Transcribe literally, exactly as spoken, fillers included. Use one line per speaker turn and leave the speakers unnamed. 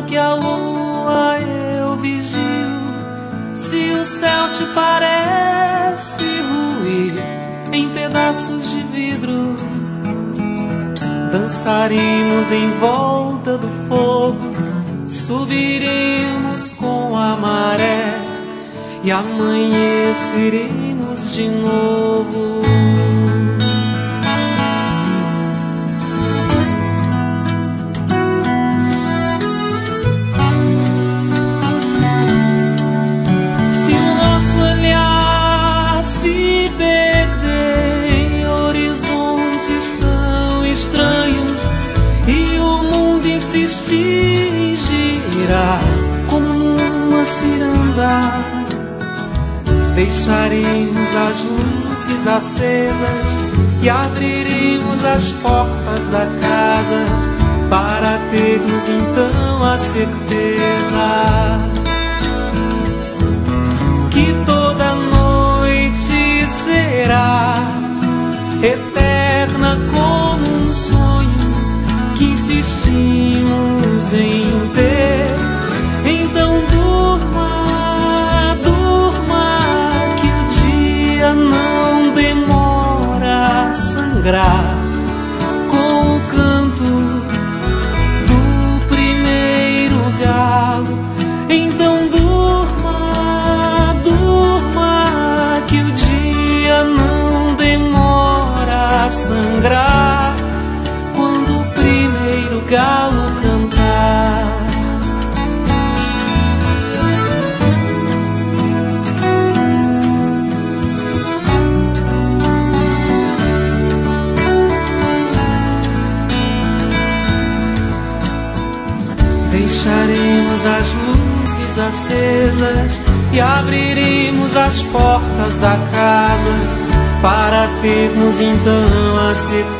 lua que a lua eu vigio. Se o céu te parece ruir em pedaços de vidro, dançaremos em volta do fogo, subiremos com a maré e amanheceremos de novo. Se o nosso olhar se perder em horizontes tão estranhos e o mundo insistir em girar como numa ciranda, deixaremos as luzes acesas e abriremos as portas da casa para termos então a certeza que toda noite será eterna como um sonho que insistimos em ter. Então durma, durma, que o dia não demora a sangrar com o canto do primeiro galo. Então durma, durma, que o dia não demora a sangrar quando o primeiro galo cantar. Deixaremos as luzes acesas e abriremos as portas da casa para termos então a certeza